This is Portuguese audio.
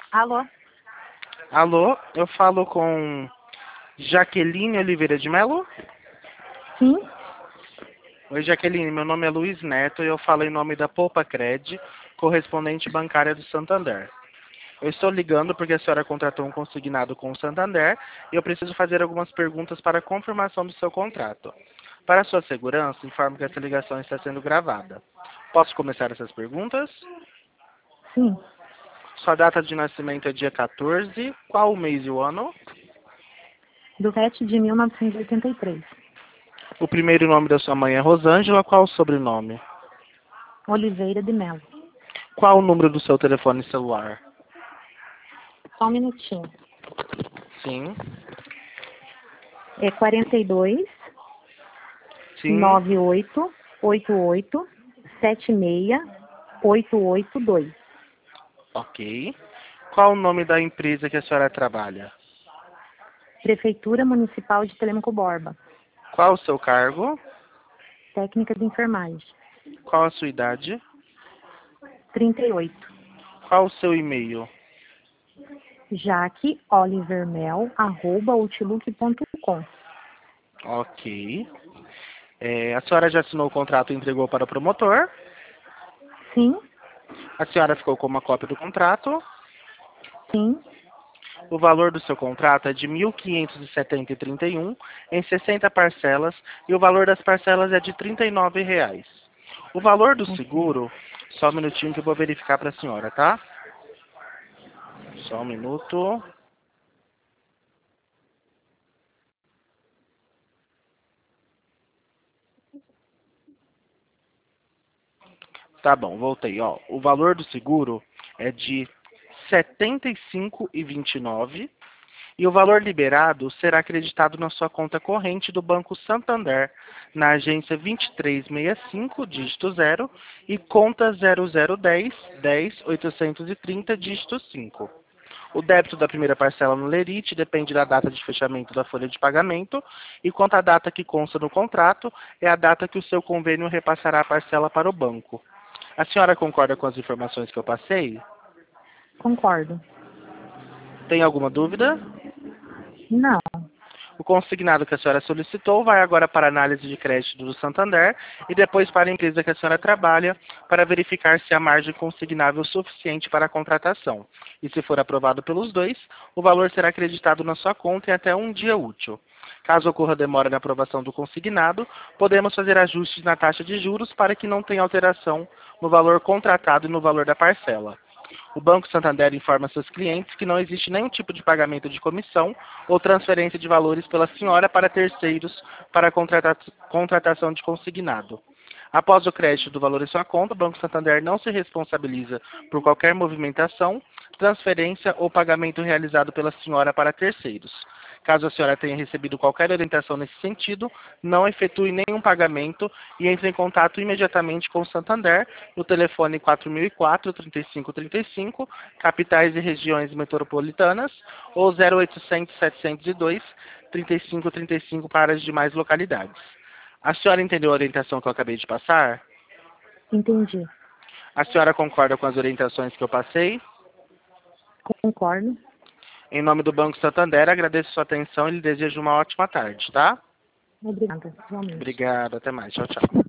Alô? Alô, eu falo com Jaqueline Oliveira de Melo? Sim? Oi, Jaqueline, meu nome é Luiz Neto e eu falo em nome da Poupa Cred, correspondente bancária do Santander. Eu estou ligando porque a senhora contratou um consignado com o Santander e eu preciso fazer algumas perguntas para a confirmação do seu contrato. Para sua segurança, informo que essa ligação está sendo gravada. Posso começar essas perguntas? Sim. Sua data de nascimento é dia 14. Qual o mês e o ano? Do 7 de 1983. O primeiro nome da sua mãe é Rosângela. Qual o sobrenome? Oliveira de Melo. Qual o número do seu telefone celular? Só um minutinho. Sim. É 42 Sim. 98 88 76 882. Ok. Qual o nome da empresa que a senhora trabalha? Prefeitura Municipal de Telêmaco Borba. Qual o seu cargo? Técnica de enfermagem. Qual a sua idade? 38. Qual o seu e-mail? jaqueolivermel@outlook.com. Ok. A senhora já assinou o contrato e entregou para o promotor? Sim? A senhora ficou com uma cópia do contrato? Sim? O valor do seu contrato é de R$ 1.570,31 em 60 parcelas e o valor das parcelas é de R$ 39,00. O valor do Ok. seguro, só um minutinho que eu vou verificar para a senhora, tá? Só um minuto. Tá bom, voltei, ó. O valor do seguro é de R$ 75,29 e o valor liberado será acreditado na sua conta corrente do Banco Santander, na agência 2365, dígito 0, e conta 0010 10 830, dígito 5. O débito da primeira parcela no Lerite depende da data de fechamento da folha de pagamento, e quanto à data que consta no contrato, é a data que o seu convênio repassará a parcela para o banco. A senhora concorda com as informações que eu passei? Concordo. Tem alguma dúvida? Não. O consignado que a senhora solicitou vai agora para a análise de crédito do Santander e depois para a empresa que a senhora trabalha para verificar se há margem consignável suficiente para a contratação. E se for aprovado pelos dois, o valor será acreditado na sua conta em até um dia útil. Caso ocorra demora na aprovação do consignado, podemos fazer ajustes na taxa de juros para que não tenha alteração no valor contratado e no valor da parcela. O Banco Santander informa seus clientes que não existe nenhum tipo de pagamento de comissão ou transferência de valores pela senhora para terceiros para a contratação de consignado. Após o crédito do valor em sua conta, o Banco Santander não se responsabiliza por qualquer movimentação, transferência ou pagamento realizado pela senhora para terceiros. Caso a senhora tenha recebido qualquer orientação nesse sentido, não efetue nenhum pagamento e entre em contato imediatamente com o Santander no telefone 4004-3535, capitais e regiões metropolitanas, ou 0800-702 3535 para as demais localidades. A senhora entendeu a orientação que eu acabei de passar? Entendi. A senhora concorda com as orientações que eu passei? Concordo. Em nome do Banco Santander, agradeço sua atenção e lhe desejo uma ótima tarde, tá? Obrigada. Igualmente. Obrigado, até mais. Tchau, tchau.